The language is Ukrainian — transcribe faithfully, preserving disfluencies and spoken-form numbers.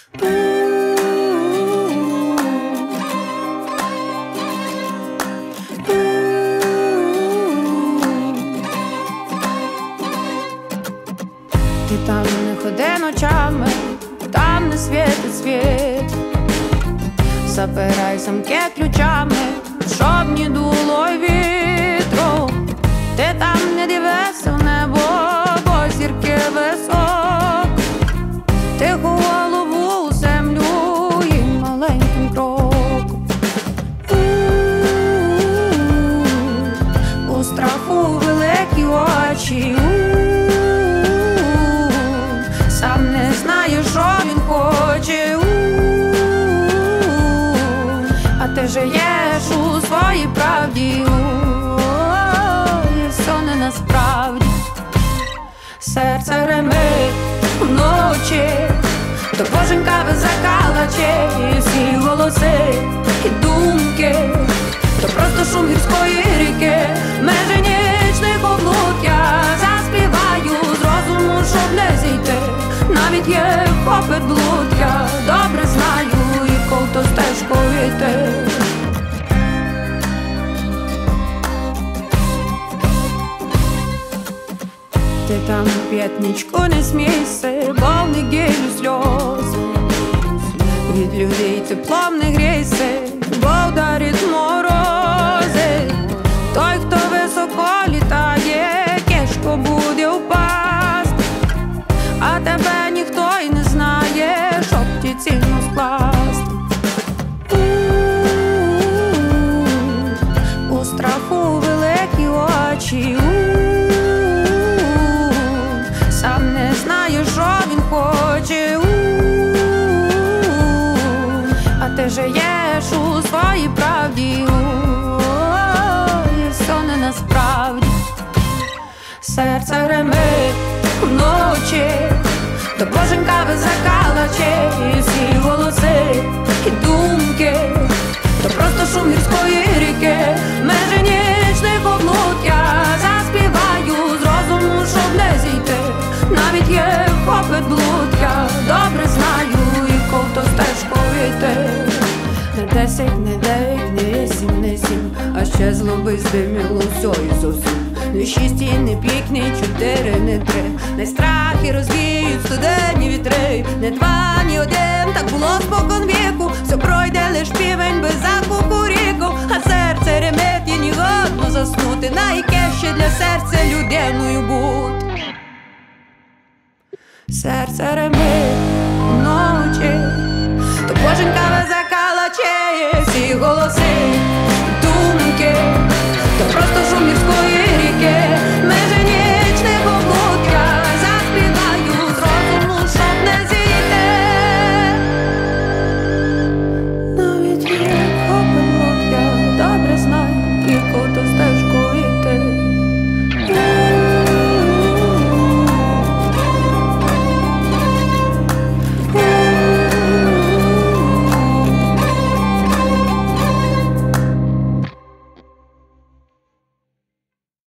Ти там не ходи ночами, там не світить світ. Запирай замки ключами, щоб не дуло й вітру. Ти там не дивися в небо, бо зірки висок. Тиху голову у землю і маленьким кроком. У страху великі очі, сам не знає, що він хоче. А ти живеш у своїй правді, і все не насправді. Серце гримить вночі, то боженька закалаче, і всі голоси і думки, то просто шум гірської ріки. Межі нічних облуд я заспіваю з розуму, щоб не зійти. Навіть є попит блуд, я добре знаю, і ковто стежку йти. Ти там п'ятничку не смійся, бо в неділю сльози. Від людей теплом не грійся, бо вдарить морози. Той, хто високо літає, кешко буде впасть. А тебе ніхто й не знає, щоб ті ціну скласти. У страху великі очі, сам не знає, що він хоче. А ти живеш у своїй правді, і все не насправді. Серце гримить вночі, то боженька закалаче, і всі голоси і думки, то просто шум гірської ріки. Межі нічних облуд я заспіваю з розуму, щоб не зійти. Навіть є попит блуд, я добре знаю, і ковто стежку йти. Не десять, не дев'ять, не вісім, не сім, а ще злоби здиміло всьої зовсім. Не шість і не п'ять, не чотири, не три, не страхи розвіють студенні вітри. Не два, ні один, так було спокон віку. Все пройде лиш півень без закукуріку. А серце ремить і ні годно заснути. Найке ще для серця людиною бути. Серце ремить вночі, то боженька закалаче, всі голоси